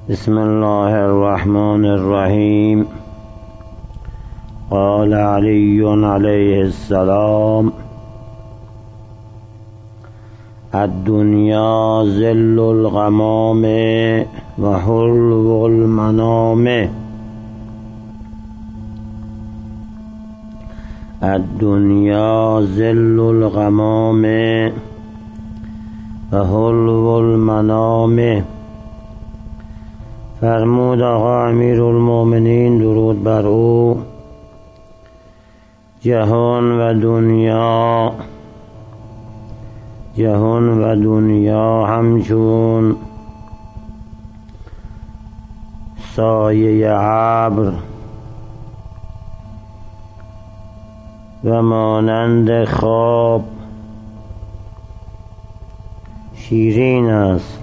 بسم الله الرحمن الرحیم. قال علی علیه السلام: الدنیا ظل الغمام و حلو المنام. الدنیا ظل الغمام و حلو المنام. فرمود آقا امیرالمومنین درود بر او: جهان و دنیا همچون سایه ابر و مانند خواب شیرین است.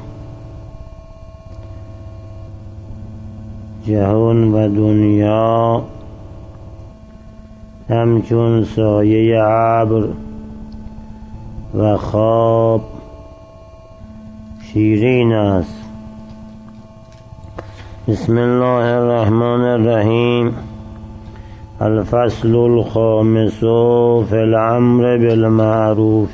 جهان و دنیا همچون سایه ابر و خواب شیرین است. بسم الله الرحمن الرحیم. الفصل الخامس فی الامر بالمعروف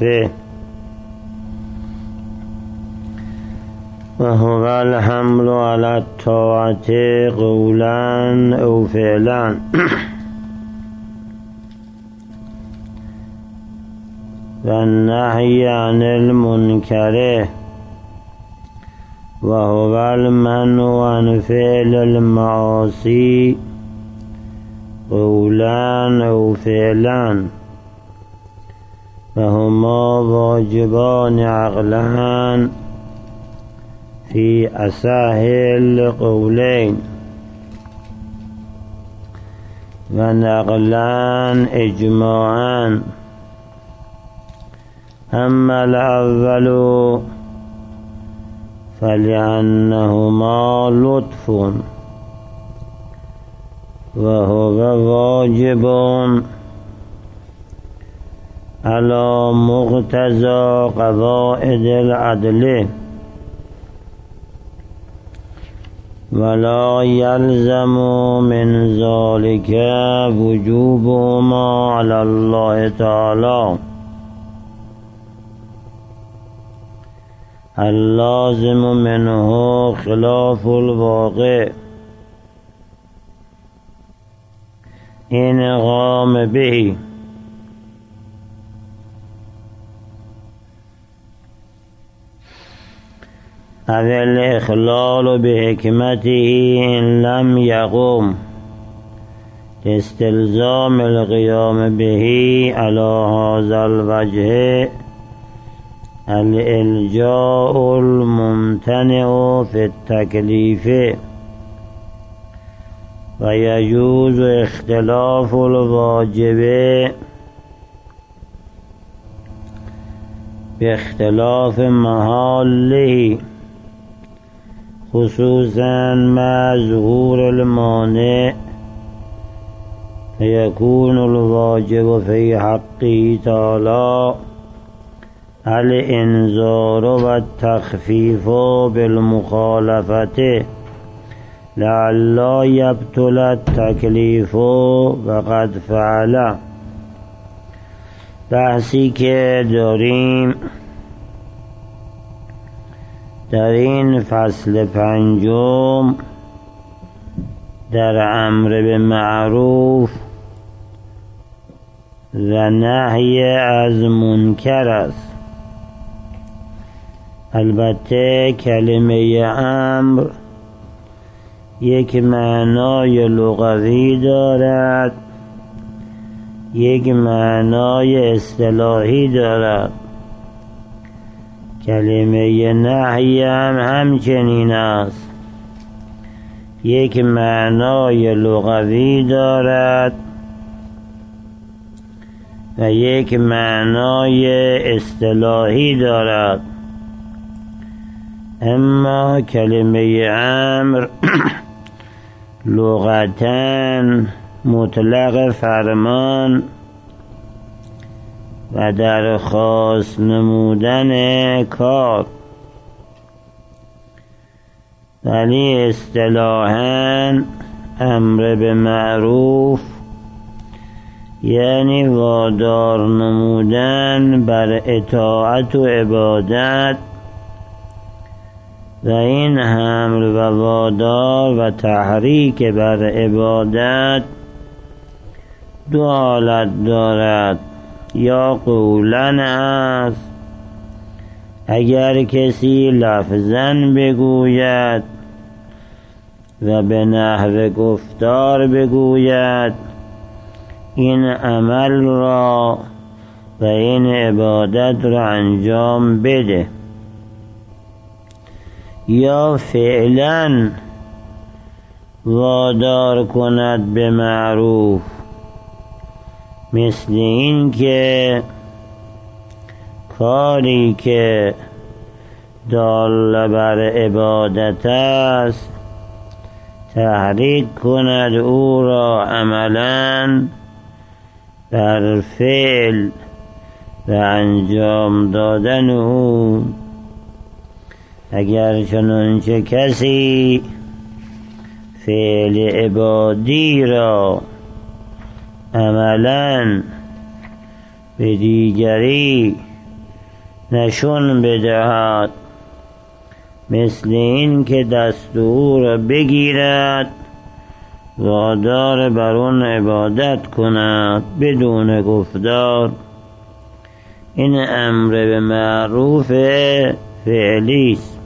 و هو الحمل علی الطاعة قولا او فعلا. و النهی عن المنکر و هو المنع عن فعل المعاصی قولا او فعلا. و هما واجبان عقلا فی اصح القولین و نقلا اجماعا. اما الاول فلأنهما لطف و هو واجب على مقتضى قواعد العدل ولا يلزم من ذلك وجوبهما على الله تعالى. اللازم منه خلاف الواقع إن قام به. أو الإخلال بحكمته إن لم يقم لاستلزام القيام به على هذا الوجه الإلجاء الممتنع في التكليف. ويجوز اختلاف الواجب باختلاف محله خصوصا مع ظهور المانع فيكون الواجب في حقه تعالى الانذار والتخفيف بالمخالفة لعل يبطل التکلیف وقد فعل. بحثی که داریم در این فصل پنجم در امر به معروف و نهی از منکر است. البته کلمه امر یک معنای لغوی دارد، یک معنای اصطلاحی دارد. کلمه نهی هم همچنین است، یک معنای لغوی دارد و یک معنای اصطلاحی دارد. اما کلمه امر لغتاً مطلق فرمان و درخواست نمودن کار ولی اصطلاحاً امر به معروف یعنی وادار نمودن بر اطاعت و عبادت، و این حمل و وادار و تحریک بر عبادت دو حالت دارد. یا قولاً است، اگر کسی لفظاً بگوید و به نحو گفتار بگوید این عمل را و این عبادت را انجام بده، یا فعلاً وادار کند به معروف، مثل این که کاری که دال بر عبادت است تحریک کند او را عملاً بر فعل و انجام دادن او. اگر چنانچه کسی فعل عبادی را عملاً به دیگری نشون بدهد، مثل این که دست او را بگیرد وادار بر اون عبادت کند بدون گفتار، این امر به معروف فعلی است.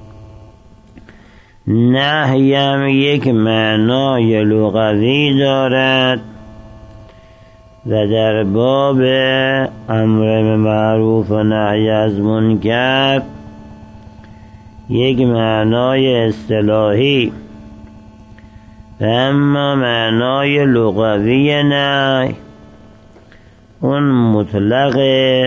نهیم یک معنای لغوی دارد و در باب امر به معروف و نهی از منکر یک معنای اصطلاحی، و اما معنای لغوی نهی اون مطلق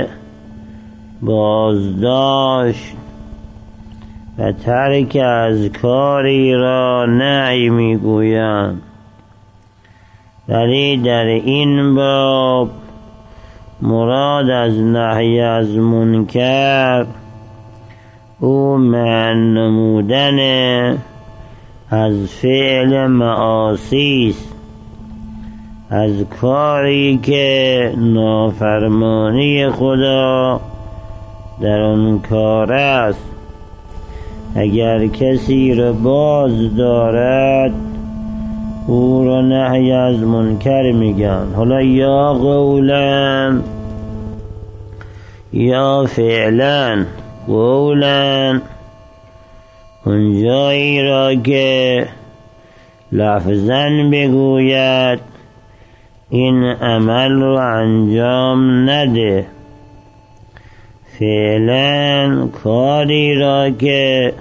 بازداشت و ترک از کاری را نهی میگویند. ولی در این باب مراد از نهی از منکر او منع نمودن از فعل معاصی است، از کاری که نافرمانی خدا در آن کار است. اگر کسی را باز دارد او را نهی از منکر میگن. حالا یا قولاً یا فعلاً. قولاً اون جایی را که لفظاً بگوید این عمل رو انجام نده، فعلاً کاری را که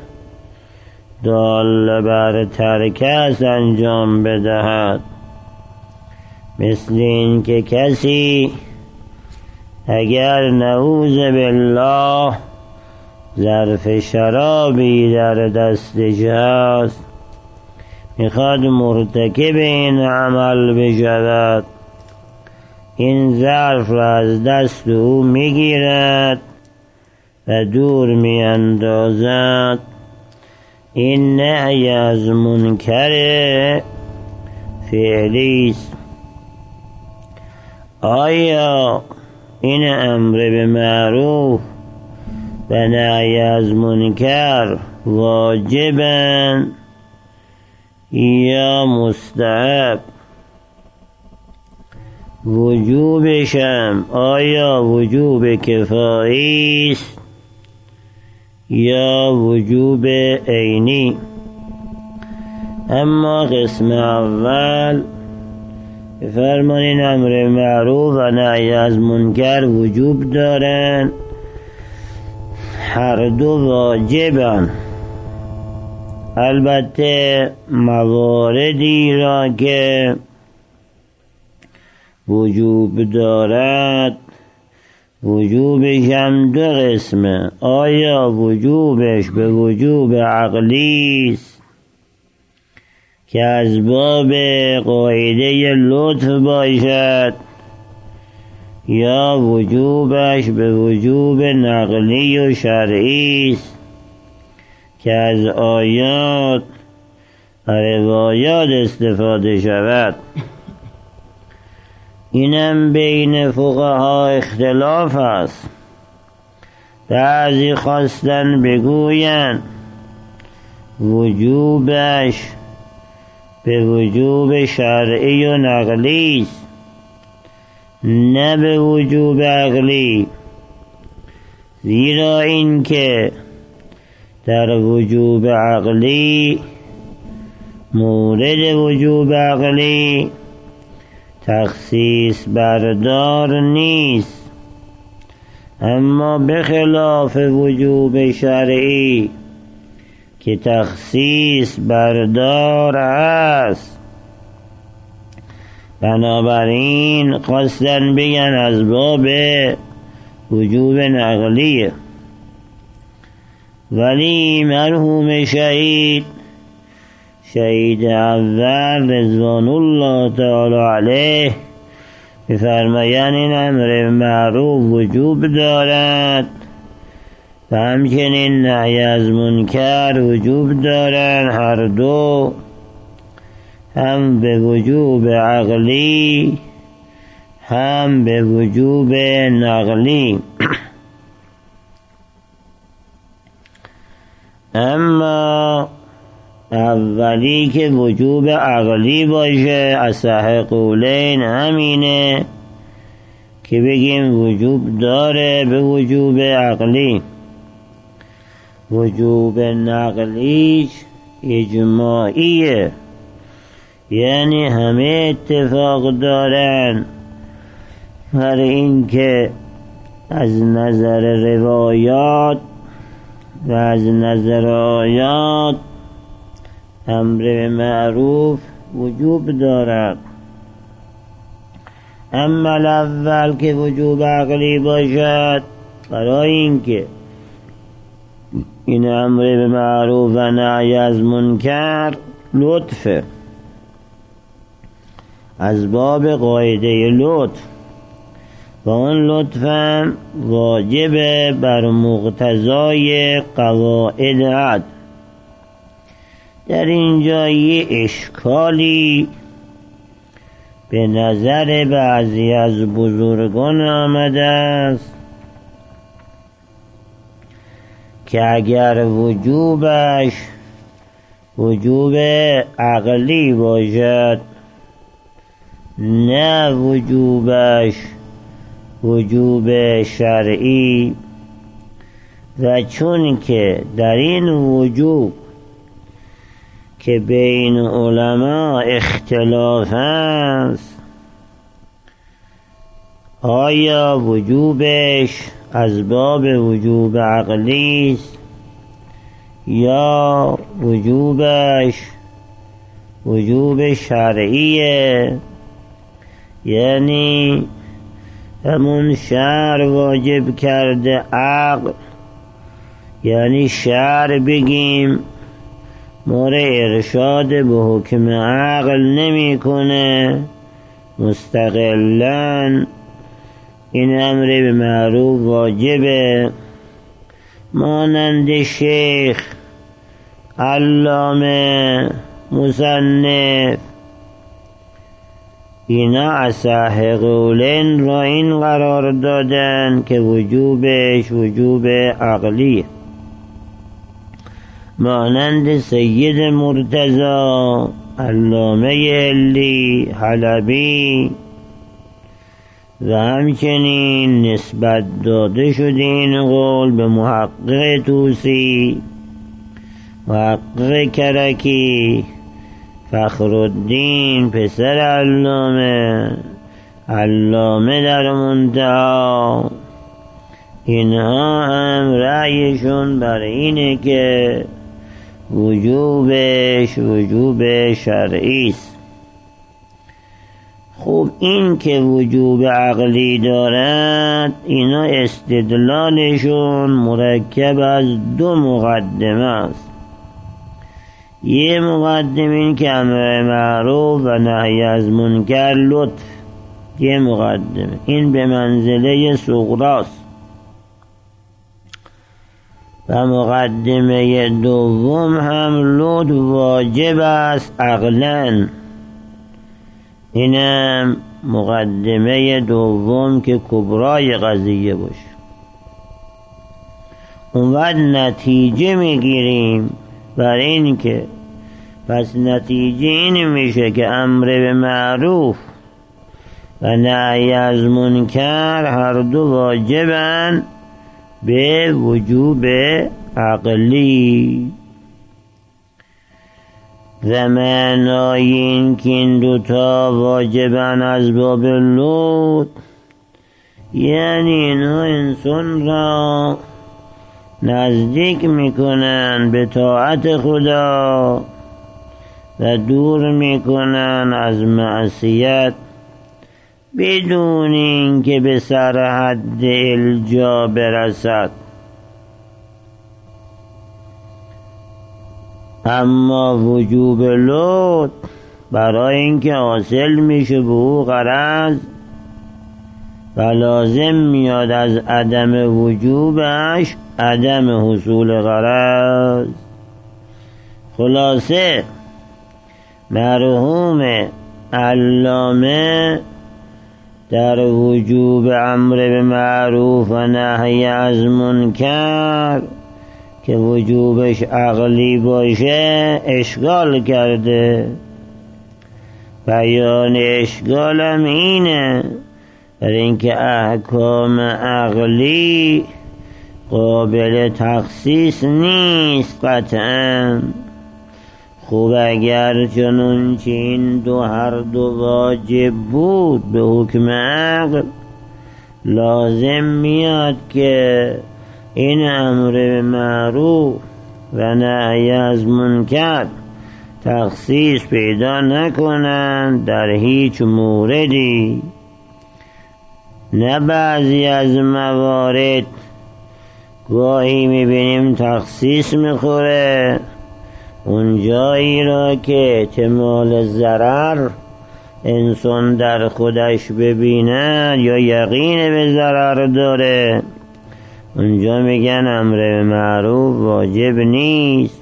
دال بر ترک است انجام بدهد، مثل این که کسی اگر نعوذ بالله ظرف شرابی در دستش است میخواد مرتکب این عمل بشود، این ظرف را از دست او میگیرد و دور میاندازد، این نهی از منکر فعلی است. آیا این امر به معروف و نهی از منکر واجبن یا مستحب؟ وجوبشم آیا وجوب کفایی است یا وجوب عینی؟ اما قسم اول فرمانین امر معروف و نهی از منکر وجوب دارن، هر دو واجبن. البته مواردی را که وجوب دارد وجوبش هم دو قسمه. آیا وجوبش به وجوب عقلی است که از باب قاعده لطف باشد، یا وجوبش به وجوب نقلی و شرعی است که از آیات روایات استفاده شود. اینم بین فقها اختلاف است. بعضی خواستن بگویند وجوبش به وجوب شرعی و نقلی است، نه به وجوب عقلی، زیرا این که در وجوب عقلی مورد وجوب عقلی تخصیص بردار نیست، اما بخلاف وجوب شرعی که تخصیص بردار است. بنابراین خواستن بگن از باب وجوب نقلیه. ولی مرحوم شهید اول رضوان الله تعالی علیه بفرمایند این امر معروف وجوب دارد و همچنین نهی از منکر وجوب دارند، هر دو هم به وجوب عقلی هم به وجوب نقلی. اما اولی که وجوب عقلی باشه اصح قولین همینه که بگیم وجوب داره به وجوب عقلی. وجوب نقلیش اجماعیه، یعنی همه اتفاق دارن بر این که از نظر روایات و از نظر آیات امر معروف وجوب دارد. اما الاول که وجوب عقلی باشد، برای اینکه این امر به معروف و نهی از منکر لطفه، از باب قاعده لطف، و اون لطفم واجب بر مقتضای قواعد عدل. در اینجا یه اشکالی به نظر بعضی از بزرگان آمده است که اگر وجوبش وجوب عقلی باشد، نه وجوبش وجوب شرعی، و چون که در این وجوب که بین علما اختلاف است، آیا وجوبش از باب وجوب عقلی است یا وجوبش وجوب شرعیه، یعنی همون شرع واجب کرده عقل، یعنی شرع بگیم مور ارشاد به حکم عقل نمی کنه، مستقلاً این امر به معروف واجبه، مانند شیخ علامه مصنف اینا اصح قولین را این قرار دادن که وجوبش وجوب عقلیه، مانند سید مرتضی علامه علی حلبی، و همچنین نسبت داده شده این قول به محقق طوسی، محقق کرکی، فخرالدین پسر علامه در منتها. اینها هم رأیشون بر اینه که وجوبش وجوب شرعی است. خب این که وجوب عقلی دارد، اینا استدلالشون مرکب از دو مقدمه است. یه مقدمه این که امر معروف و نهی از منکر لطف، یه مقدمه این به منزله صغراست. و مقدمه دوم هم لطف واجب است عقلاً. اینم مقدمه دوم که کبرای قضیه باشه. اون وقت نتیجه میگیریم بر این که پس نتیجه این میشه که امر به معروف و نهی از منکر هر دو واجبن به وجوب عقلی. و معنای این که این دوتا واجبن از باب لطف، یعنی اینها انسان را نزدیک میکنن به طاعت خدا و دور میکنن از معصیت بدون اینکه به سر حد الجا برسد. اما وجوب لطف برای اینکه حاصل میشه به او غرض و لازم میاد از عدم وجوبش عدم حصول غرض. خلاصه مرحوم علامه در وجوب امر به معروف و نهی از منکر که وجوبش عقلی باشه اشکال کرده. بیان اشکالم اینه در اینکه احکام عقلی قابل تخصیص نیست قطعاً. خوب اگر چنانچه این دو هر دو واجب بود به حکم عقل، لازم میاد که این امر به معروف و نهی از منکر تخصیص پیدا نکنند در هیچ موردی. نه بعضی از موارد گاهی میبینیم تخصیص میخوره، اون جایی را که احتمال ضرر انسان در خودش ببینه یا یقین به ضرر داره، اونجا میگن امر به معروف واجب نیست.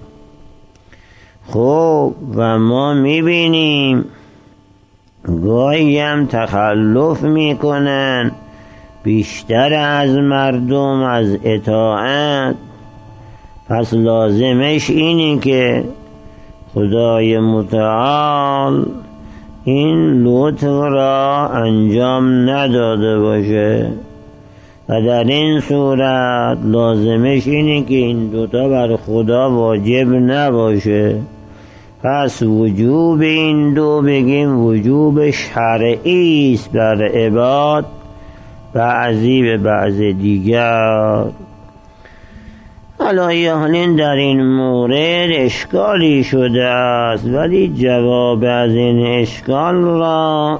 خب و ما میبینیم گاهی هم تخلف میکنن بیشتر از مردم از اطاعت. پس لازمش اینه که خدای متعال این لطف را انجام نداده باشه و در این صورت لازمش اینه که این دوتا بر خدا واجب نباشه. پس وجوب این دو بگیم وجوب شرعی است بر عباد، بعضی به بعض دیگر. حالا در این مورد اشکالی شده است، ولی جواب از این اشکال را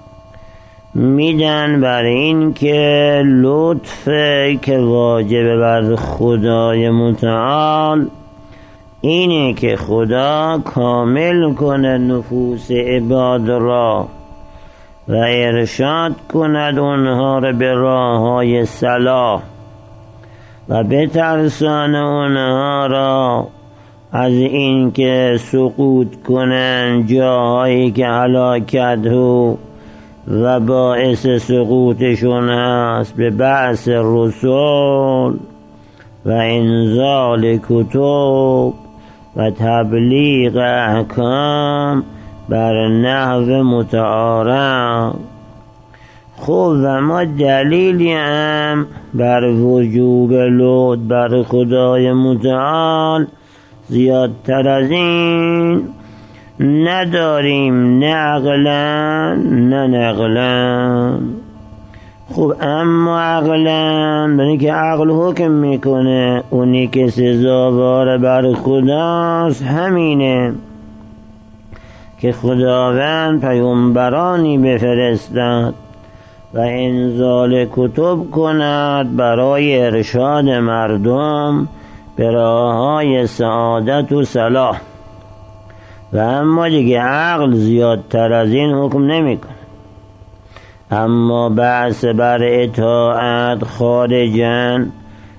میدن بر این که لطف که واجب بر خدای متعال اینه که خدا کامل کنه نفوس عباد را و ارشاد کند اونها را به راههای صلاح و بترسانه اونها را از این که سقوط کنن جاهایی که هلاکت و باعث سقوطشون هست به بعث رسول و انزال کتب و تبلیغ احکام بر نحو متعارف. خب و ما دلیلی هم بر وجوب لطف بر خدای متعال زیادتر از این نداریم، نه عقلاً نه نقلاً. خب اما عقلاً برای که عقل حکم میکنه اونی که سزاوار بر خداست همینه که خداوند پیامبرانی بفرستد و انزال کتب کند برای ارشاد مردم به راههای سعادت و صلاح. و اما دیگه عقل زیادتر از این حکم نمیکنه. اما بحث بر اطاعت خارجاً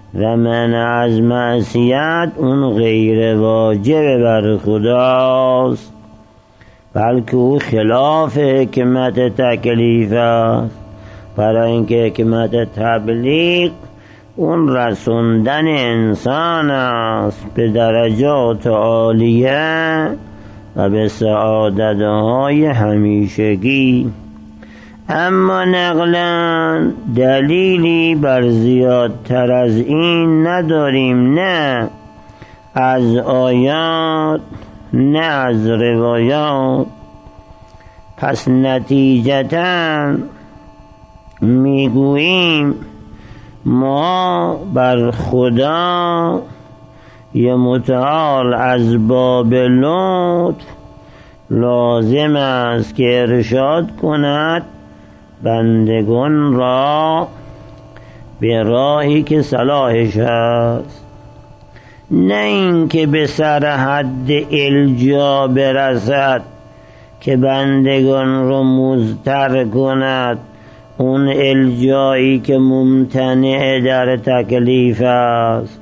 و منع از معصیت اون غیر واجب بر خداست، بلکه او خلاف حکمت تکلیف است. برای اینکه حکمت تبلیغ اون رسوندن انسان است به درجات عالیه و به سعادت‌های همیشگی. اما نقلا دلیلی بر زیادتر از این نداریم، نه از آیات نه از روایات. پس نتیجتاً میگوییم ما بر خدا یا متعال از باب لطف لازم است که ارشاد کند بندگان را به راهی که صلاحش است، نه اینکه به سر حد الجا برسد که بندگان را مضطر کند اون الجایی که ممتنع در تکلیف است.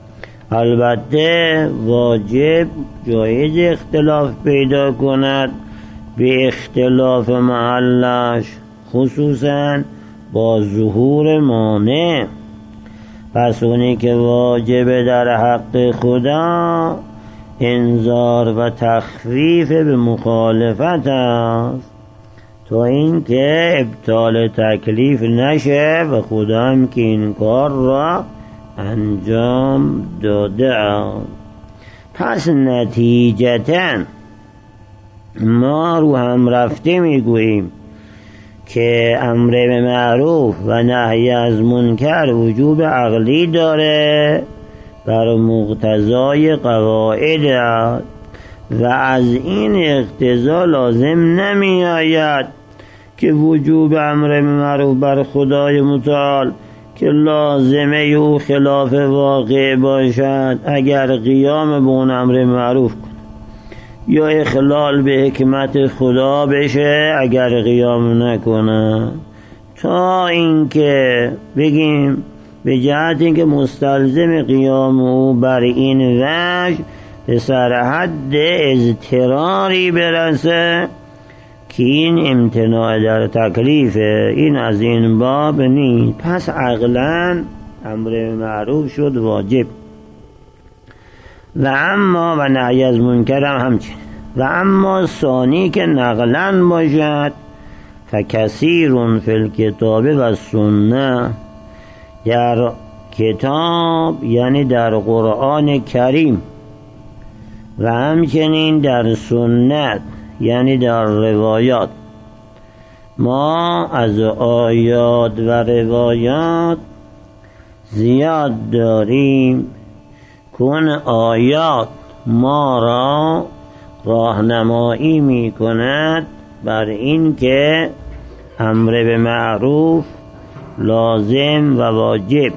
البته واجب جایز اختلاف پیدا کند به اختلاف محلش، خصوصا با ظهور مانع. پس اونی که واجب در حق خدا انذار و تخفیف به مخالفت است تا اینکه ابطال تکلیف نشه و خدا هم که این کار را انجام داده است. پس نتیجتاً ما رو هم رفته میگوییم که امر به معروف و نهی از منکر وجوب عقلی داره بر مقتضای قواعد است و از این اقتضا لازم نمی آید که وجوب امر به معروف بر خدای متعال که لازمه او خلاف واقع باشد اگر قیام به اون امر معروف کند، یا اخلال به حکمت خدا بشه اگر قیام نکنه، تا اینکه بگیم به جهت اینکه مستلزم قیام او بر این وجه به سر حد اضطراری برسه که این امتناع در تکلیفه. این از این باب نیست. پس عقلاً امر معروف شد واجب و اما و نهی از منکر هم همچنین. و اما ثانی که نقلاً باشد فکثیر فی الکتاب و سنه، در کتاب یعنی در قرآن کریم و همچنین در سنت یعنی در روایات، ما از آیات و روایات زیاد داریم کن آیات ما را راهنمایی می کند بر این که امر به معروف لازم و واجب.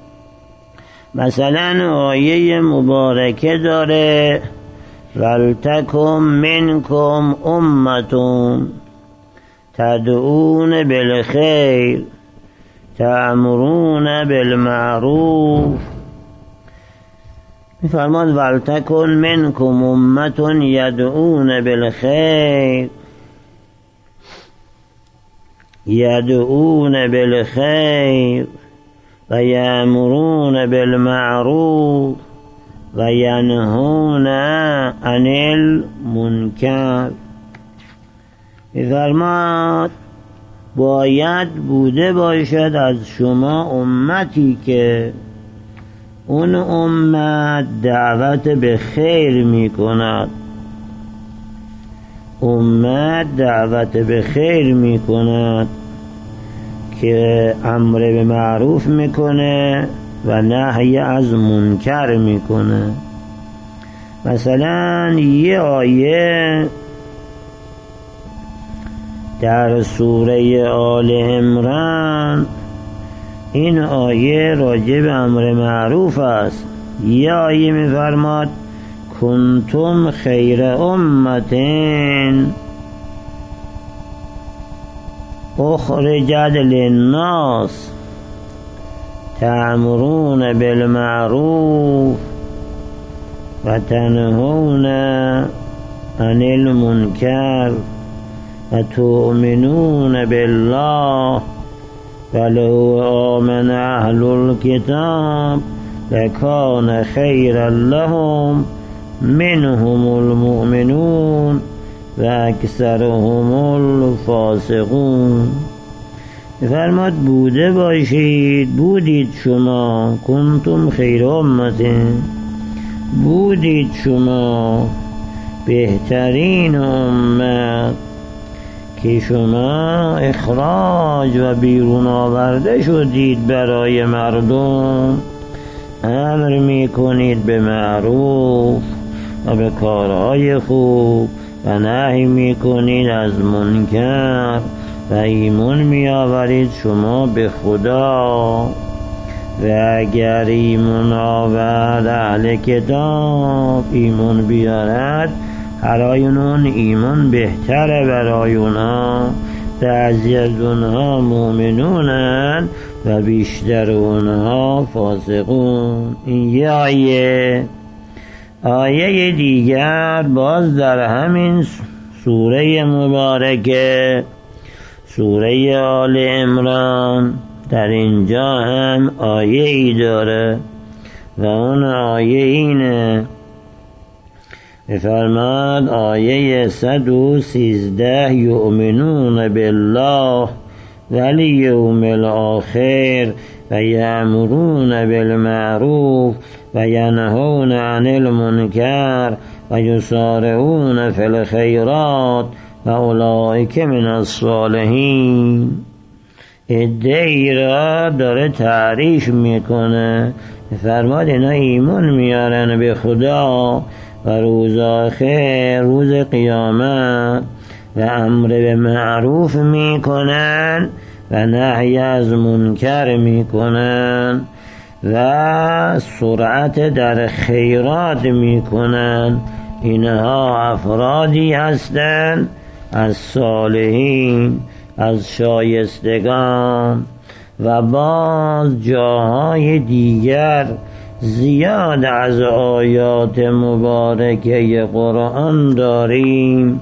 مثلا آیه مبارکه داره ولتکن منکم امتون تدعون بالخیر تأمرون بالمعروف. میفرماد ولتکن منکم امتون یدعون بالخیر یدعون بالخیر و یأمرون بالمعروف و ینهون عن المنکر. می‌فرماد باید بوده باشد از شما امتی که اون امت دعوت به خیر می‌کند، امت دعوت به خیر می‌کند که امر به معروف میکنه و نهی از منکر میکنه. مثلا یه آیه در سوره آل عمران، این آیه راجع به امر معروف است. یه آیه میفرماد کنتم خیر امتین اخرجت للناس تأمرون بالمعروف و تنهون عن المنکر و تؤمنون بالله ولو آمن اهل الكتاب لكان خيرا لهم منهم المؤمنون و اکثرهم الفاسقون. فرماد بوده باشید، بودید شما، کنتم خیر امت، بودید شما بهترین امت که شما اخراج و بیرون آورده شدید برای مردم، امر میکنید به معروف و به کارهای خوب و نهی میکنید از منکر و ایمان میآورید شما به خدا. و اگر ایمان آورد اهل کتاب ایمان بیارد، برای اون ایمان بهتره، برای اونا بعضی از اونها مؤمنونن و بیشتر اونها فاسقون. این یه آیه دیگر باز در همین سوره مبارکه، سوره آل عمران، در اینجا هم آیه ای داره و اون آیه اینه، فرماد آیه 113 یؤمنون بالله والیوم الاخر و یأمرون بالمعروف و ینهون عن المنکر و یسارعون فی الخیرات و اولئک من الصالحین. ادعی را داره تعریف میکنه، فرماد اینا ایمان میارن به خدا و روز آخر، روز قیامت، و امر به معروف میکنن و نهی از منکر میکنن و سرعت در خیرات میکنن. اینها افرادی هستند از صالحین، از شایستگان. و باز جاهای دیگر زیاد از آیات مبارکه قرآن داریم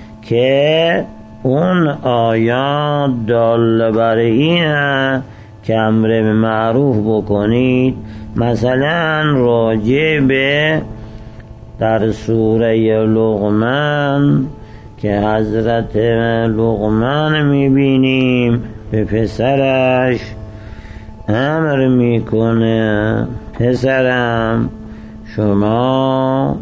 که اون آیات دال بر اینه که امر به معروف بکنید. مثلا راجع به در سوره لقمان که حضرت لقمان میبینیم به پسرش امر میکنه، پسرم شما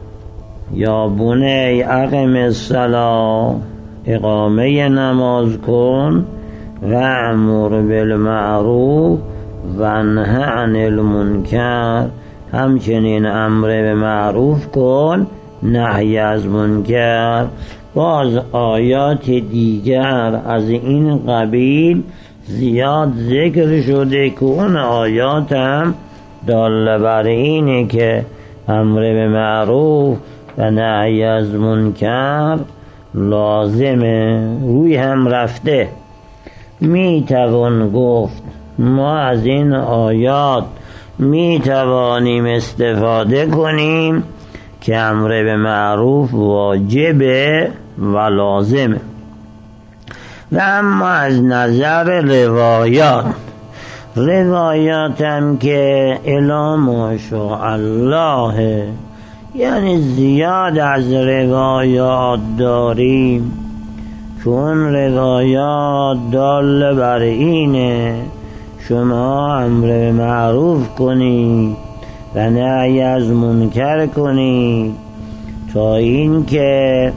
یا بنی اقم الصلاة، اقامه نماز کن، و امر بالمعروف و نه عن المنکر، همچنین امر به معروف کن، نهی از منکر. باز آیات دیگر از این قبیل زیاد ذکر شده که اون آیات هم دال بر اینه که امر به معروف و نهی از منکر لازمه، روی هم رفته. می توان گفت ما از این آیات می توانیم استفاده کنیم که امر به معروف واجبه و لازمه. و اما از نظر روایات هم که الی ماشاء الله، یعنی زیاد از روایات داریم که اون روایات دال بر اینه شما امر به معروف کنید و نهی از منکر کنید، تا این که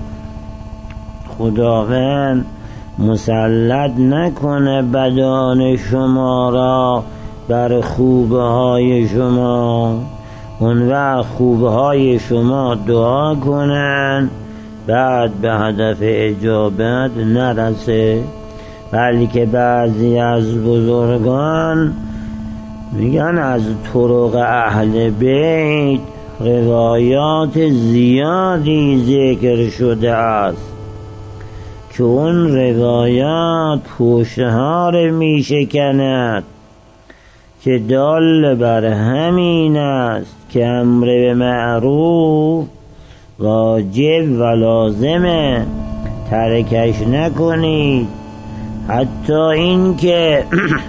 خداوند مسلط نکنه بدان شما را بر خوبه های شما، اون وقت خوبه های شما دعا کنن بعد به هدف اجابت نرسه. بلکه بعضی از بزرگان میگن از طرق اهل بیت روایات زیادی ذکر شده است که اون روایات پشتها رو میشکند که دال بر همین است که امر به معروف واجب و لازمه، ترکش نکنید. حتی این که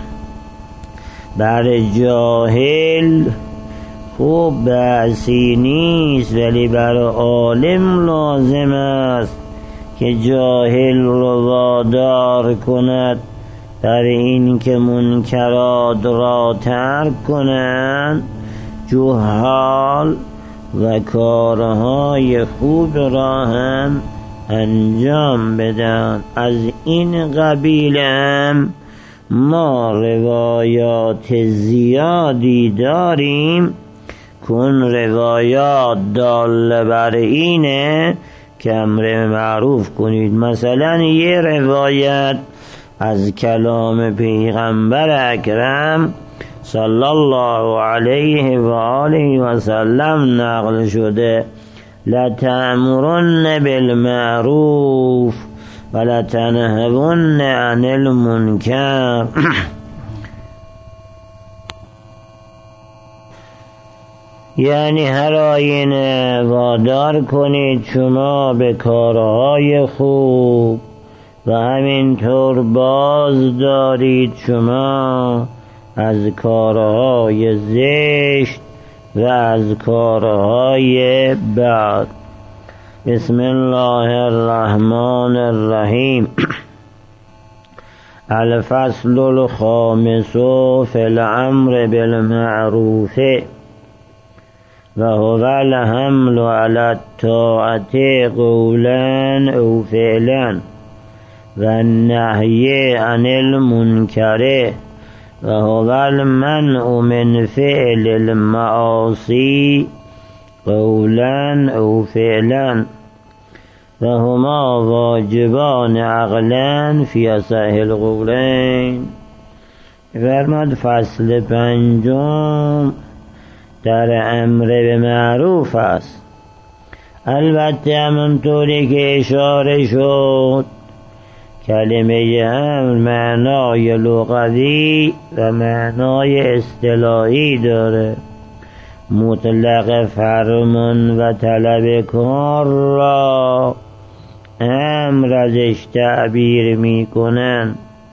بر جاهل خوب بأسی نیست، ولی بر عالم لازم است که جاهل رو وادار کند در این که منکرات را ترک کنند، جهال و کارهای خوب را هم انجام بدن. از این قبیلم ما روایات زیادی داریم کن روایات دال بر اینه که امر معروف کنید. مثلا یه روایت از کلام پیغمبر اکرم صلی الله علیه و آله و سلم نقل شده: لتأمرن بالمعروف و لتنهون عن المنکر. یعنی هر آینه وادار کنید شما به کارهای خوب و همینطور باز دارید شما از کارهای زشت و از کارهای بد. بسم الله الرحمن الرحیم. الفصل الخامس فی الامر بالمعروف و هو الحمل علی الطاعة قولا او فعلا و النهی عن المنکر و هو المنع من فعل المعاصی قولا او فعلا و هما واجبان عقلا فی اصح القولین. فرمود فصل پنجم در امر به معروف است. البته همونطوری که اشاره شد کلمه امر معنای لغوی و معنای اصطلاحی داره. مطلق فرمان و طلب کار را امر ازش تعبیر می کنن.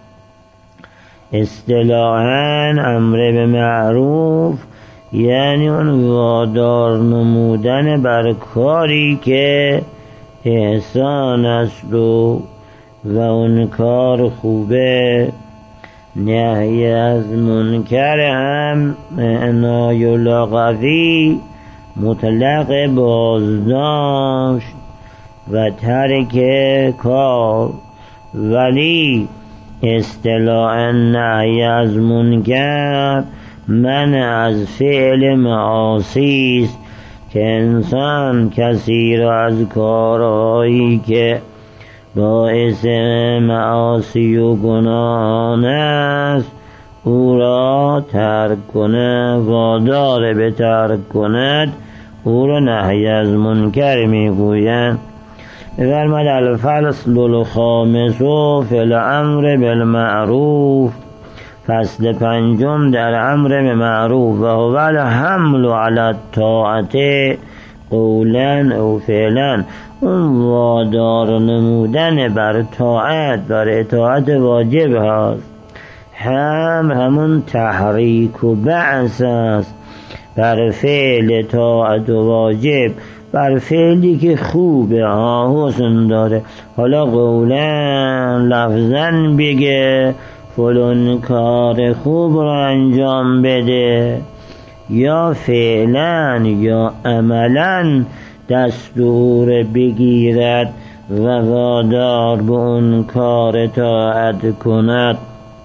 اصطلاحاً امر به معروف یعنی اون وادار نمودن بر کاری که احسان است و اون کار خوبه. نهی از منکر هم معنای لغوی مطلق بازداشت و ترک کار، ولی اصطلاحاً نهی از منکر منع از فعل معاصی است که انسان کسی را از کارهایی که باعث معاصی و گناهان است او را ترک کنه، وادار به ترک کند، او را نهی از منکر میگویند. فرمود الفصل الخامس فی الامر بالمعروف، فصل پنجم در امر به معروف و هو الحمل علی الطاعة قولا او فعلا، اون وادار نمودن بر طاعت، بر اطاعت واجب هست. همون تحریک و بعث است بر فعل طاعت و واجب، بر فعلی که خوبه، حسن داره. حالا قولا لفظاً بگه فلان کار خوب رو انجام بده، یا فعلا یا عملا دستور بگیرد و وادار به اون کار طاعت کند،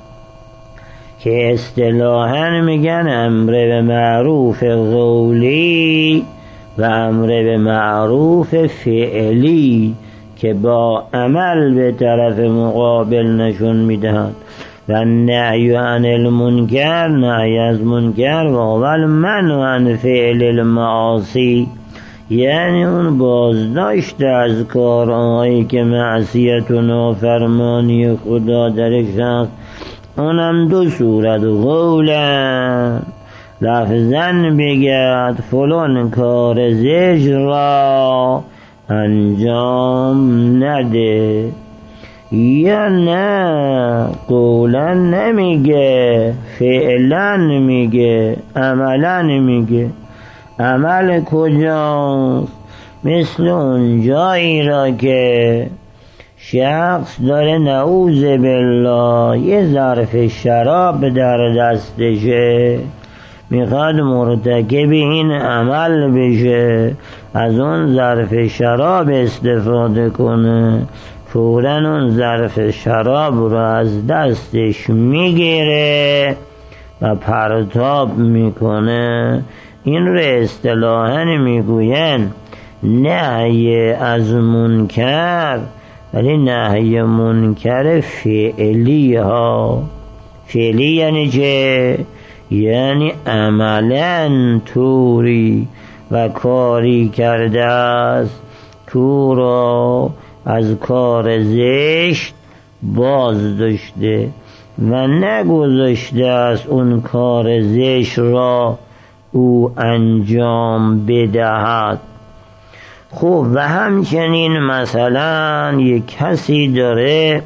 که اصطلاحاً میگن امر به معروف قولی و امر به معروف فعلی که با عمل به طرف مقابل نشون میدهند. و نهی عن المنکر، نهی از منکر، و اول منع عن فعل المعاصی، یعنی اون بازداشت از کارهایی که معصیت و نافرمانی خدا درش هست، اونم دو صورت قولن، لفظن بگرد فلان کار زشت را انجام نده، یا نه قولا نمیگه، فعلا میگه، عملا میگه. عمل کجاست؟ مثل اون جایی را که شخص داره نعوذ بالله یه ظرف شراب در دستشه، میخواد مرتکب این عمل بشه، از اون ظرف شراب استفاده کنه، فوراً اون ظرف شراب رو از دستش میگیره و پرتاب میکنه. این رو اصطلاحاً میگوین نهی از منکر، ولی نهی منکر فعلی ها. فعلی یعنی چه؟ یعنی عملاً طوری و کاری کرده است تو را از کار زشت باز داشته و نگذاشته است اون کار زشت را او انجام بدهد. خب و همچنین مثلا یک کسی داره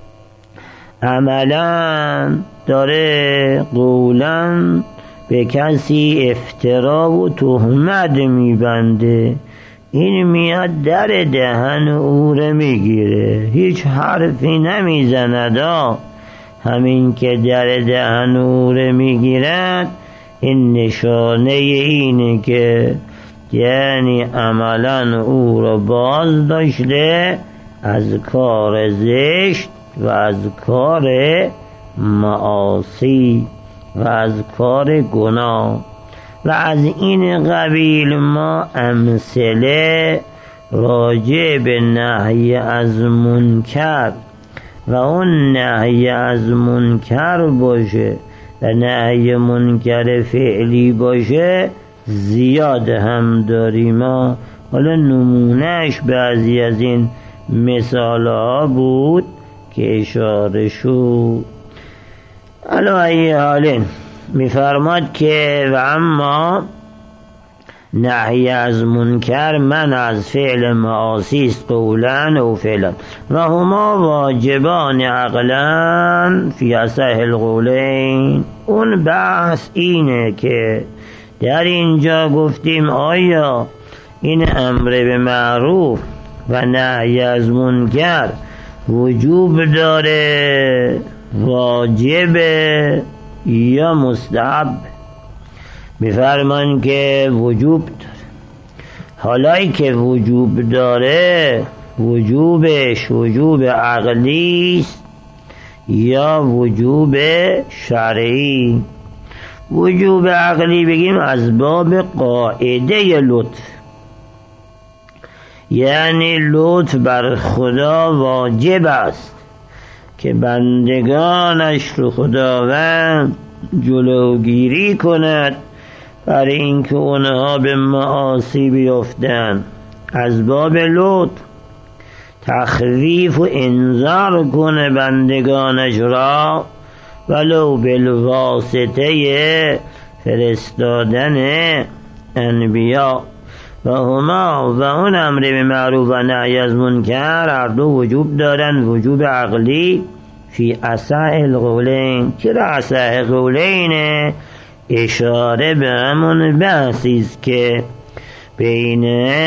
عملا داره قولا به کسی افترا و تهمت میبنده، این میاد در دهن او رو میگیره، هیچ حرفی نمیزند، همین که در دهن او رو میگیرد این نشانه اینه که یعنی عملا او رو باز داشته از کار زشت و از کار معاصی و از کار گناه. و از این قبیل ما امثله راجع به نهی از منکر و اون نهی از منکر باشه و نهی منکر فعلی باشه زیاد هم داریم. حالا نمونهش بعضی از این مثال ها بود که اشاره شد. علا ای حالین میفرماد که و اما نهی از منکر من از فعل معاصی است قولا و فعلا و هما واجبان عقلا فی اصح القولین. اون بحث اینه که در اینجا گفتیم آیا این امر به معروف و نهی از منکر وجوب داره، واجبه یا مستحب؟ میفرمان که وجوب داره. حالایی که وجوب داره وجوبش وجوب عقلی است یا وجوب شرعی؟ وجوب عقلی بگیم از باب قاعده لطف، یعنی لطف بر خدا واجب است که بندگانش رو خداوند جلوگیری کند برای اینکه اونها به معاصی بیفتند، از باب لطف تخویف و انذار کنه بندگانش را ولو بالواسطه فرستادن انبیا. و هما و اون امر به معروف و نهی از منکر هر دو وجوب دارن، وجوب عقلی فی اصح القولین. چرا اصح قولین؟ اشاره به همون بحثیست که بین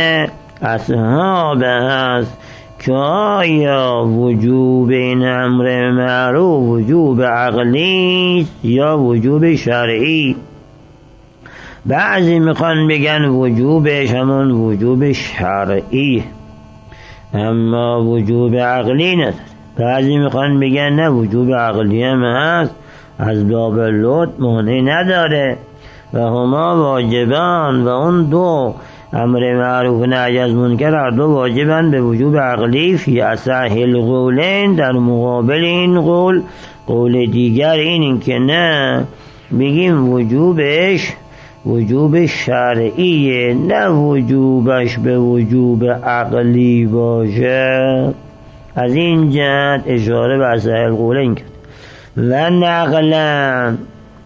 اصحاب هست که آیا وجوب این امر معروف وجوب عقلی یا وجوب شرعی؟ بعضی میخوان بگن وجوبش همون وجوب شرعی اما وجوب عقلی نداره. بعضی میخوان بگن نه وجوب عقلی هم هست، از باب لطف مانع نداره. و هما واجبان و اون دو امر معروف و نهی از منکر هر دو واجبن به وجوب عقلی فی اصح القولین. در مقابل این قول دیگر این که نه بگیم وجوبش وجوب شرعیه، نه وجوبش به وجوب عقلی باشه. از این جهت اشاره به اصح القولین کرد. و نقلا،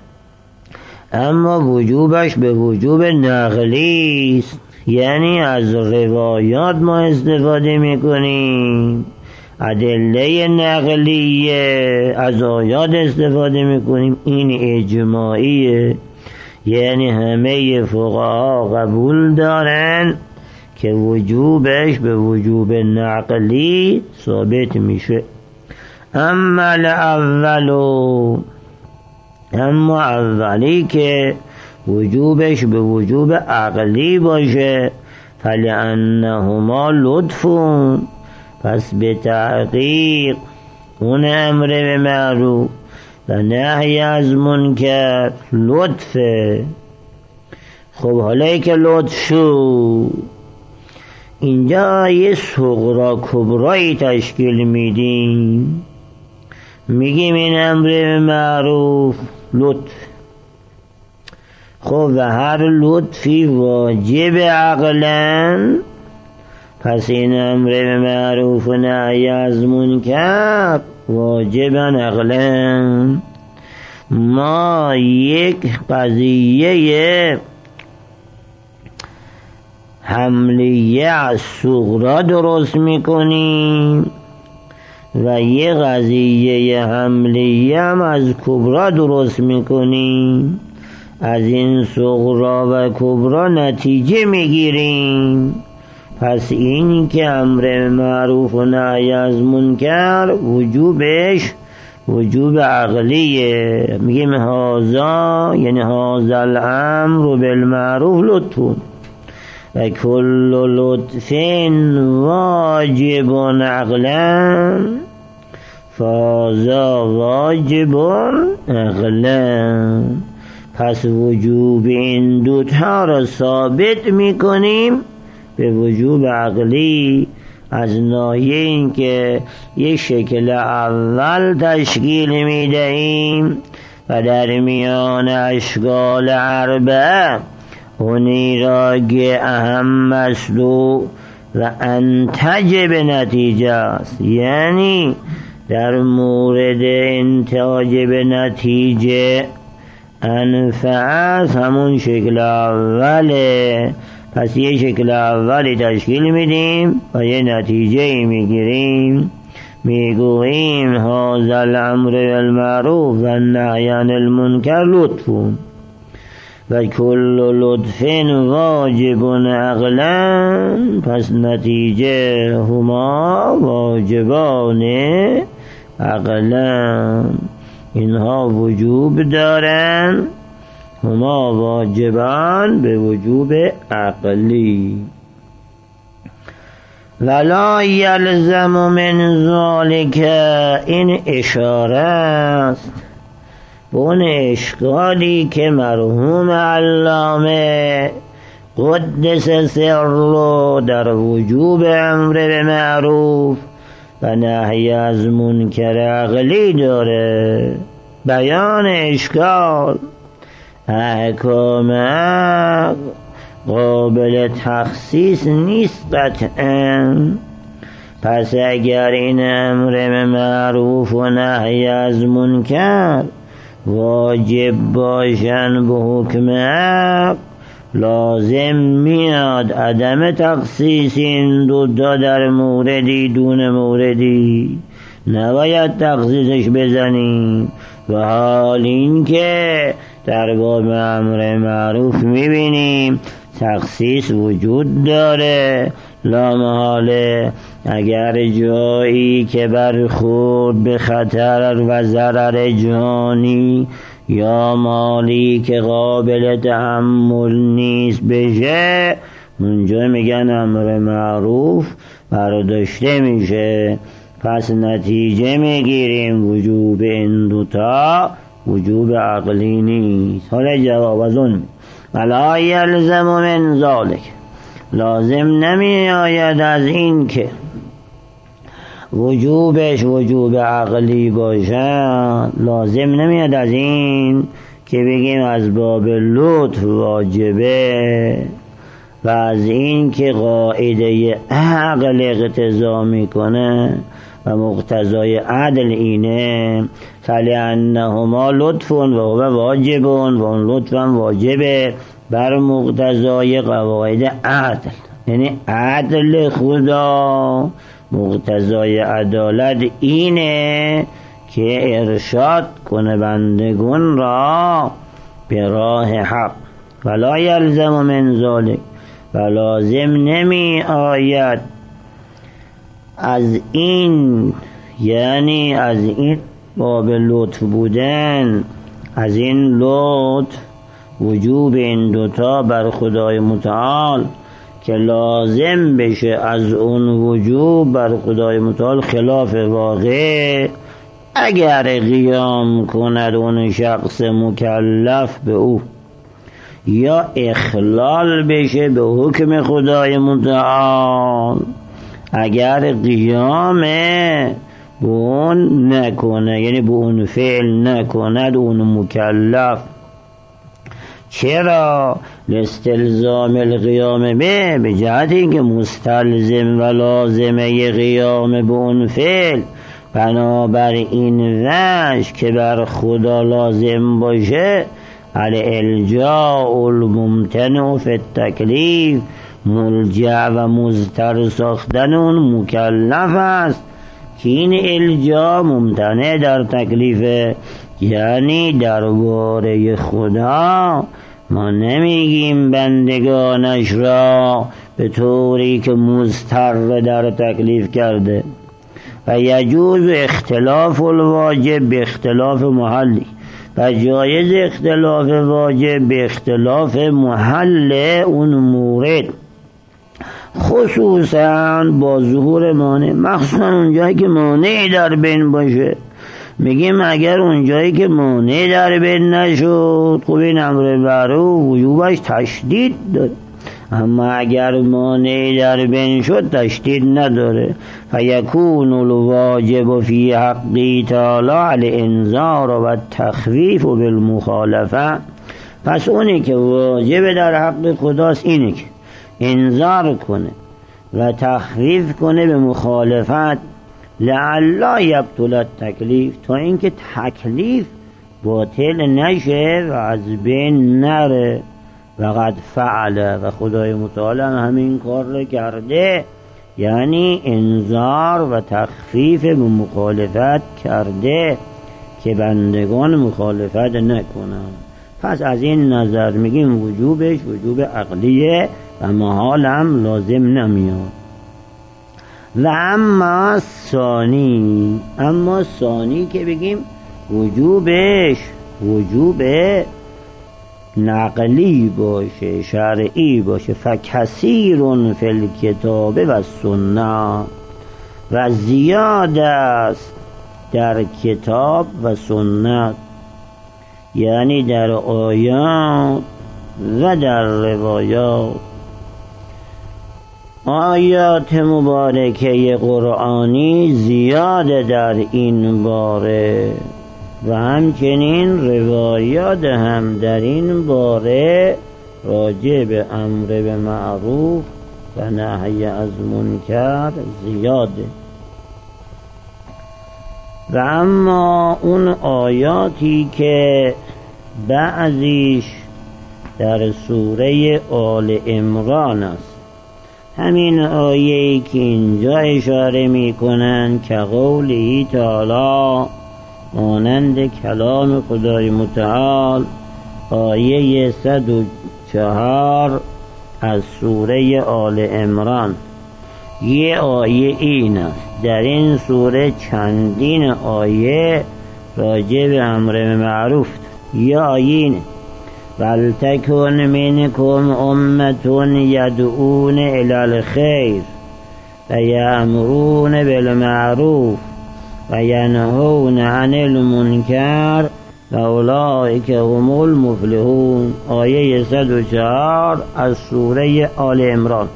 اما وجوبش به وجوب نقلی است، یعنی از روایات ما استفاده میکنیم، ادله نقلیه از آیات استفاده میکنیم. این اجماعیه، یعنی همه فقها قبول دارن که وجوبش به وجوب نقلی ثابت میشه. اما اولی که وجوبش به وجوب عقلی باشه، فلأنهما لطفون، پس به تحقیق اون امر به معروف و نهی از منکر لطفه. خب حالا که لطف شد، اینجا یه صغرا کبرایی تشکیل میدیم، میگیم این امر به معروف لطف. خب و هر لطفی واجب عقلاً، پس این امر به معروف و نهی از منکر واجباً عقلاً. ما یک قضیه حملیه از صغرا درست میکنیم و یک قضیه حملیه هم از کبرا درست میکنیم. از این صغرا و کبرا نتیجه میگیریم. پس این که امر معروف و نهی از منکر وجوبش وجوب عقلیه. میگیم هذا، یعنی هذا الامر بالمعروف لطف و کل لطف واجب عقلا، فهذا واجب عقلا. پس وجوب این دوتا را ثابت میکنیم به وجوب عقلی، از ناحیه این که یک شکل اول تشکیل میدهیم و در میان اشکال اربعه اونی را که اهم مصلو و انتج به نتیجه است، یعنی در مورد انتاج به نتیجه انفعه همون شکل اوله. پس یه شکل اولی تشکیل میدیم و یه نتیجه میگیریم، میگوییم هذا الامر بالمعروف و النهی عن المنکر لطف و کل لطف واجب عقلا. پس نتیجه هما واجبان عقلا، اینها وجوب دارن، هما واجبان به وجوب عقلی. ولا یلزم من ذالک، این اشاره است به اون اشکالی که مرحوم علامه قدس سره در وجوب امر به معروف و نهی از منکر عقلی داره. بیان اشکال احکام قابل تخصیص نیست قطعاً. پس اگر این امر به معروف و نهی از منکر واجب باشن به حکم عقل، لازم میاد عدم تخصیص این دو در موردی دون موردی، نباید تخصیصش بزنیم. و حال این که در باب امر معروف میبینیم تخصیص وجود داره، لا محاله اگر جایی که برخورد به خطر و ضرر جانی یا مالی که قابل تحمل نیست بشه، اونجا میگن امر معروف برداشته میشه. پس نتیجه میگیریم وجوب این دوتا وجوب عقلی نیست. حالا جواب از اون ولا یلزم من ذالک، لازم نمی آید از این که وجوبش وجوب عقلی باشد، لازم نمیاد از این که بگیم از باب لطف واجبه و از این که قاعده عقل اقتضا میکنه و مقتضای عدل اینه فلأنهما لطف و هو واجب و اون لطفا واجبه بر مقتضای قواعد عدل، یعنی عدل خدا مقتضای عدالت اینه که ارشاد کنه بندگان را به راه حق ولا یلزم من ذلک و لازم نمی آید از این، یعنی از این باب لطف بودن، از این لطف وجوب این دوتا بر خدای متعال که لازم بشه از اون وجوب بر خدای متعال خلاف واقع اگر قیام کند اون شخص مکلف به او یا اخلال بشه به حکم خدای متعال، اگر قیام به اون نکنه، یعنی به اون فعل نکند اون مکلف. چرا؟ لاستلزام القیام به جهت اینکه مستلزم و لازمه قیام به اون فعل بنابر این وجه که بر خدا لازم باشه الالجاء الممتنع فی التکلیف، ملجع و مضطر ساختن اون مکلف است که این الجا ممتنع در تکلیفه، یعنی درباره خدا ما نمیگیم بندگانش را به طوری که مضطر در تکلیف کرده و یجوز اختلاف الواجب به اختلاف محلی و جایز اختلاف واجب به اختلاف محل اون مورد، خصوصا با ظهور مانع، مخصوصا اونجایی که مانعی در بین باشه. میگیم اگر اونجایی که مانع در بین نشد خب این امر معروف وجوبش تشدید داره، اما اگر مانع در بین شد تشدید نداره. فیکون الواجب فی حقی تعالی الانذار و التخویف بالمخالفه، پس اونی که واجب در حق خداست اینه که انذار کنه و تخویف کنه به مخالفت، لعلا یبطل التکلیف، تا اینکه تکلیف باطل نشه و از بین نره. و قد فعله، و خدای متعال همین کار رو کرده، یعنی انذار و تخفیف به مخالفت کرده که بندگان مخالفت نکنن. پس از این نظر میگیم وجوبش وجوب عقلیه و محال هم لازم نمیاد. و اما ثانی که بگیم وجوبش وجوب نقلی باشه، شرعی باشه، فکثیر فی الکتاب و سنت، و زیاد است در کتاب و سنت، یعنی در آیات و در روایات. آیات مبارکه قرآنی زیاده در این باره و همچنین روایات هم در این باره راجع به امر به معروف و نهی از منکر زیاده. و اما اون آیاتی که بعضیش در سوره آل عمران است، همین آیه‌ای که اینجا اشاره می‌کنند که قوله تعالی، مانند کلام خدای متعال، آیه 104 از سوره آل عمران. یه آیه این است، در این سوره چندین آیه راجع به امر به معروف. یه آیه اینه ولتکن منکم امة یدعون الی الخیر و یأمرون بالمعروف و ینهون عن المنکر و اولئک هم المفلحون. آیه 104 از سوره آل عمران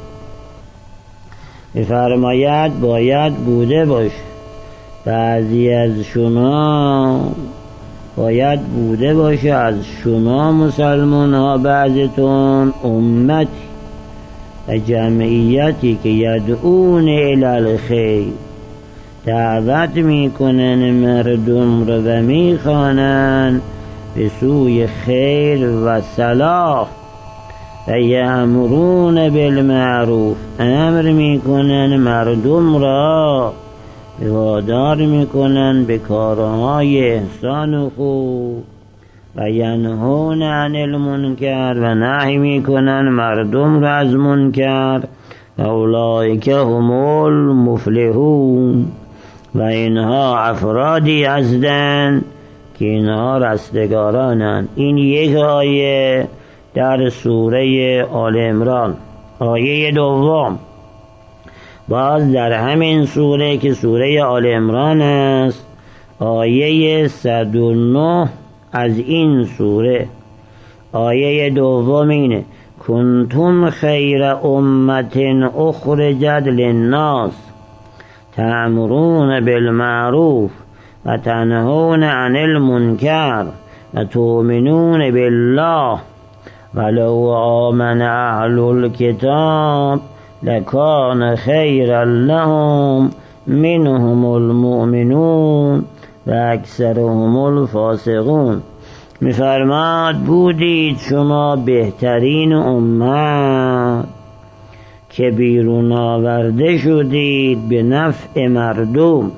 می‌فرماید باید بوده باشه، بعضی از شما باید بوده باشه از شما مسلمان ها بعضتون امتی و جمعیتی که یدعون الی الخیر، دعوت میکنن مردم رو و میخوانن به سوی خیر و صلاح و یأمرون بالمعروف، امر میکنن مردم را، وادار میکنن به کارهای احسان و خوب و ینهون عن المنکر، و نهی میکنن مردم را از منکر، و اولئک هم المفلحون، و اینها افرادی هستند که اینها رستگارانند. این یک آیه در سوره آل عمران. آیه دوم باز در همین سوره که سوره آل عمران است، آیه 109 از این سوره. آیه دوم اینه: کنتم خیر امت اخرجت للناس تأمرون بالمعروف و تنهون عن المنکر و تؤمنون بالله ولو آمن اهل الكتاب لکان خیرا لهم منهم المؤمنون و اکثرهم الفاسقون. می‌فرماد بودید شما بهترین امت که بیرون آورده شدید به نفع مردم.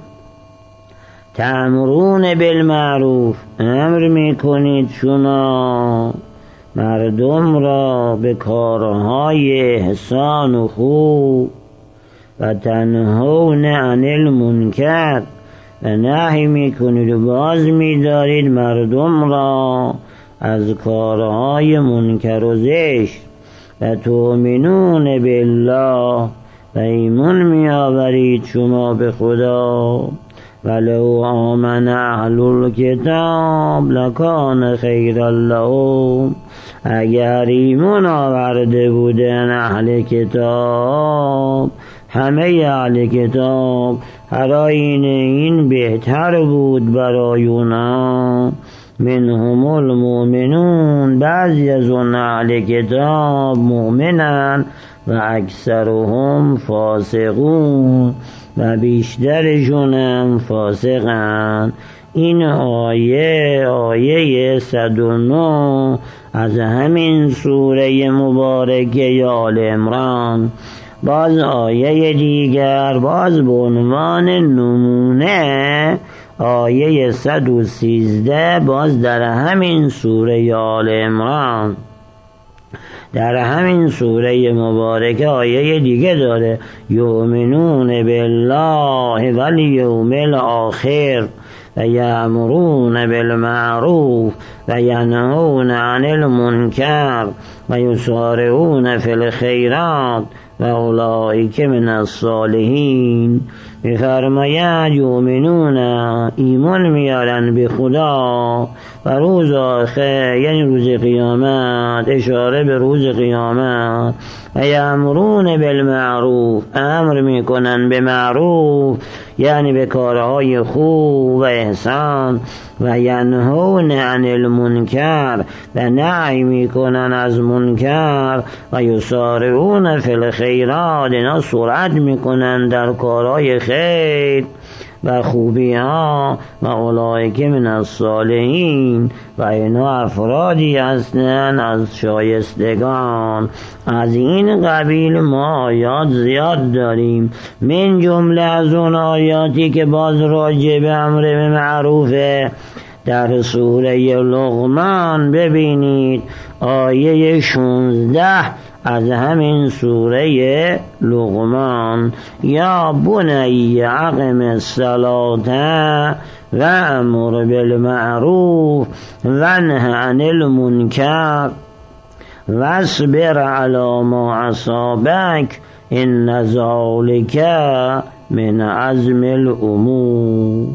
تأمرون بالمعروف، امر میکنید شما مردم را به کارهای احسان و خوب، و تنهون عن المنکر، و نهی میکنید و باز میدارید مردم را از کارهای منکر و زشت. و تؤمنون بالله، و ایمان میآورید شما به خدا. ولو آمن اهل الکتاب لکان خیرا لهم، اگر ایمان آورده بودن اهل کتاب، همه اهل کتاب، هر آیین این بهتر بود برای اونا. منهم المؤمنون، بعضی از اون اهل کتاب مؤمنن و اکثرهم فاسقون، و بیشترشون هم فاسقن. این آیه 109 از همین سوره مبارکه آل عمران. باز آیه دیگر باز به عنوان نمونه، آیه 113 باز در همین سوره آل عمران، در همین سوره مبارکه آیه دیگه داره: یؤمنون بالله والیوم الاخر و یأمرون بالمعروف و ینهون عن المنکر و یسارعون فی الخیرات و اولئک من الصالحین. می‌فرماید یؤمنون، ایمان میارن به خدا و روز آخر، یعنی روز قیامت، اشاره به روز قیامت. و یأمرون بالمعروف، امر میکنن به معروف، یعنی به کارهای خوب و احسان. و ینهون عن المنکر، و نهی میکنن از منکر. و یسارعون فی الخیرات، اینا سرعت میکنن در کارهای خیر و خوبی ها. و اولئک من الصالحین، و اینا افرادی هستند از شایستگان. از این قبیل ما آیات زیاد داریم. من جمله از اون آیاتی که باز راجع به امر به معروفه در سوره لقمان، ببینید آیه 16 از همین سوره لقمان: یا بنی اقم الصلاة و امر بالمعروف و نه عن المنکر واصبر علی ما اصابک ان ذلک من عزم الامور.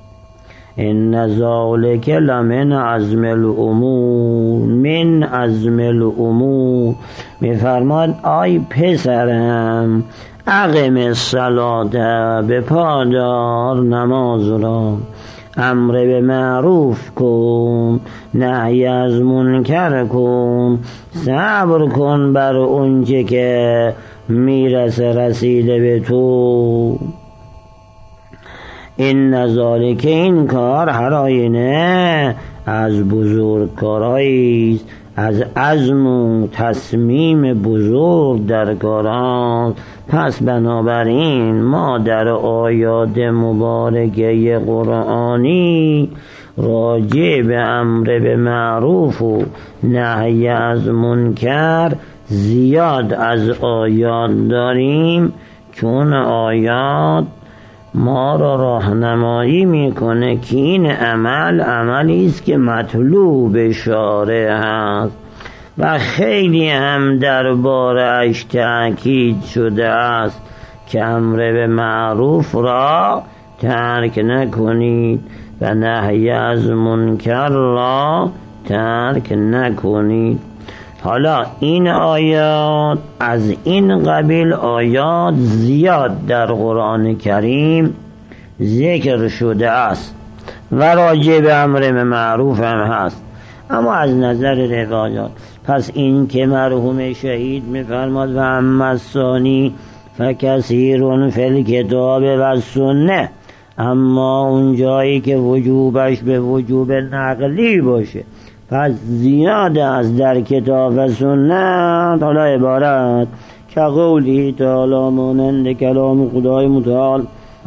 ان ذلک لمن عزم الامور، من عزم الامور. میفرماد آی پسرم، اقم الصلاة، به پادار نماز را، امر به معروف کن، نهی از منکر کن، صبر کن بر اونچه که میرسه رسیده به تو. این ذالک این کار هر آینه از بزرگ کارهاییست، از عزم و تصمیم بزرگ در کاران. پس بنابراین ما در آیات مبارکه قرآنی راجع به امر به معروف و نهی از منکر زیاد از آیات داریم، چون آیات ما را راهنمایی میکنه که این عملی است که مطلوب شارع هست و خیلی هم درباره‌اش تأکید شده است که امر به معروف را ترک نکنید و نهی از منکر را ترک نکنید. حالا این آیات از این قبیل آیات زیاد در قرآن کریم ذکر شده است و راجع به امر به معروف هم هست، اما از نظر روایات. پس این که مرحوم شهید می‌فرماد و اما الثانی فکثیر فی الکتاب و سنه، اما اون جایی که وجوبش به وجوب نقلی باشه پس زیاد از در کتاب و سنت. حالا عبارت که قولی تعالی مانند کلام خدای متعال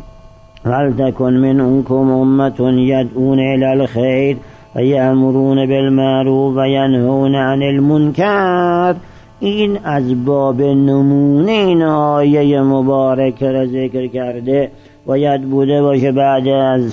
ولتکن منکم امة یدعون الی الخیر و یأمرون بالمعروف و ینهون عن المنکر. این از باب نمونه این آیه مبارک را ذکر کرده. باید بوده باشه بعضی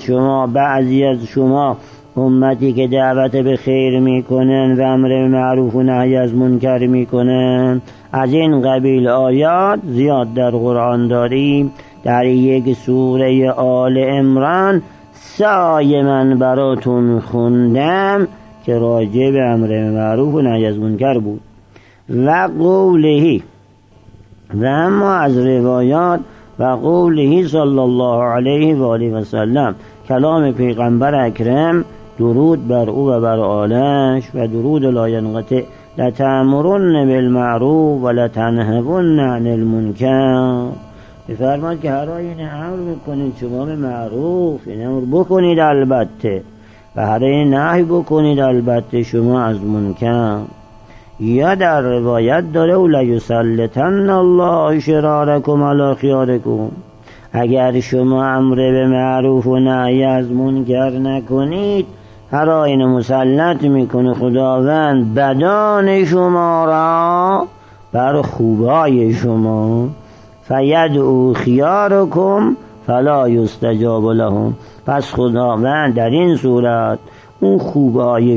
از شما امتی که دعوت به خیر میکنن و امر معروف و نهی از منکر میکنن. از این قبیل آیات زیاد در قرآن داریم. در یک سوره آل عمران سایه من براتون خوندم که راجع به امر معروف و نهی از منکر بود. و قولهی و اما از روایات و قوله صلی الله علیه و آله و سلم، کلام پیغمبر اکرم درود بر او و بر آلش و درود لا ینقطع، لتأمرن بالمعروف و لتنهون عن المنکر. بفرماد که هر آینه امر میکنید شما به معروف، این امر بکنید البته، و هر آینه نهی بکنید البته شما از منکر. یا در روایت داره و لیسلطن الله شرارکم علی خیارکم، اگر شما امر به معروف و نهی از منکر نکنید هر آینه مسلط میکنه خداوند بدان شما را بر خوبای شما. فیدعو خیارکم فلا یستجاب لهم، پس خداوند در این صورت اون خوبای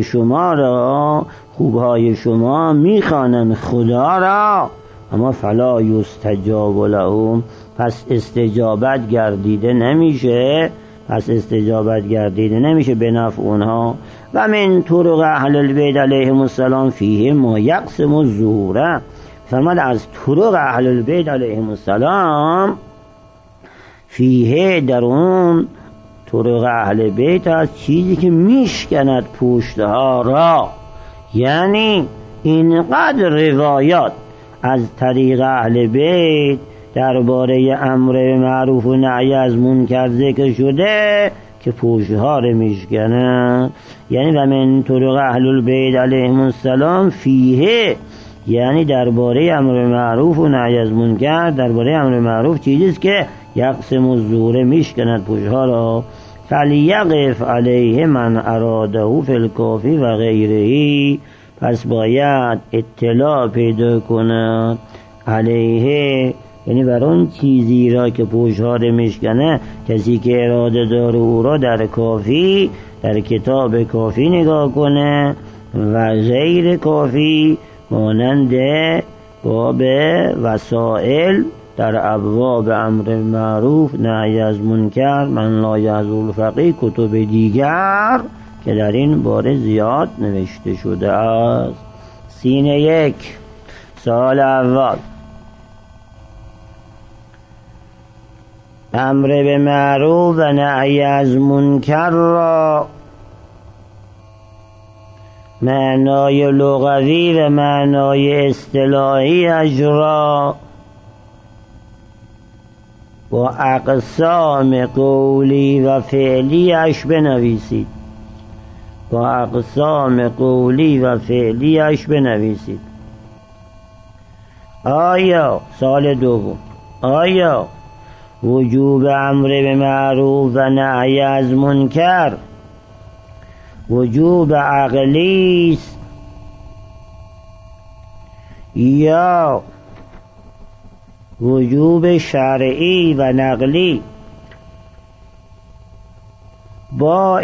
شما میخوانن خدا را، اما فلا یستجاب لهم، پس استجابت گردیده نمیشه به نفع اونها. و من طرق اهل البیت علیهم السلام فیه ما یقسم الزهور، فرماد از طرق اهل البیت علیهم السلام فیه در اون طرق اهل بیت از چیزی که میشکند پشتها را، یعنی اینقدر روایات از طریق اهل بیت درباره امر معروف و نهی از منکر ذکر شده که پشتها را میشکنند. یعنی و من طرق اهل البیت علیهم السلام فیه، یعنی درباره امر معروف و نهی از منکر، درباره امر معروف چیزیست که یقسم الزهور میشکند پشتها را. فلیقف علیه من اراده فی الکافی و غیره، پس باید اطلاع پیدا کند علیه، یعنی بر اون چیزی را که پشتها را میشکنه، کسی که اراده داره او را در کافی، در کتاب کافی نگاه کنه و غیر کافی مانند باب وسائل در ابواب امر معروف نهی از منکر، من لا یعزل الفقیه، کتب دیگر که در این باره زیاد نوشته شده است. سینه 1 سال اول، امر به معروف و نهی از منکر را معنای لغوی و معنای اصطلاحی اش را با اقسام قولی و فعلیش بنویسید. با اقسام قولی و فعلیش بنویسید. آیا سال دوم، آیا وجوب امر به معروف و نهی از منکر وجوب عقلی است یا وجوب شرعی و نقلی؟ با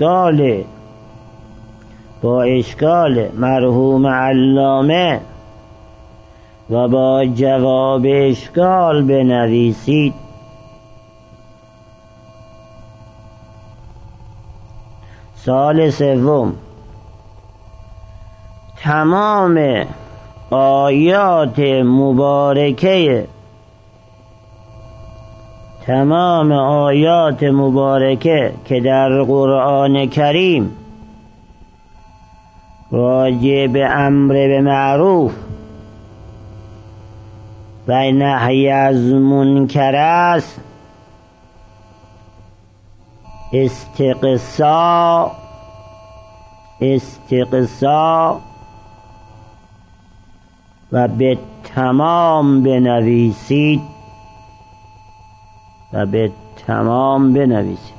اشکال مرحوم علامه و با جواب اشکال بنویسید. سال سوم، تمام آیات مبارکه که در قرآن کریم راجع به امر به معروف و نهی از منکر است، استقصا و به تمام بنویسید.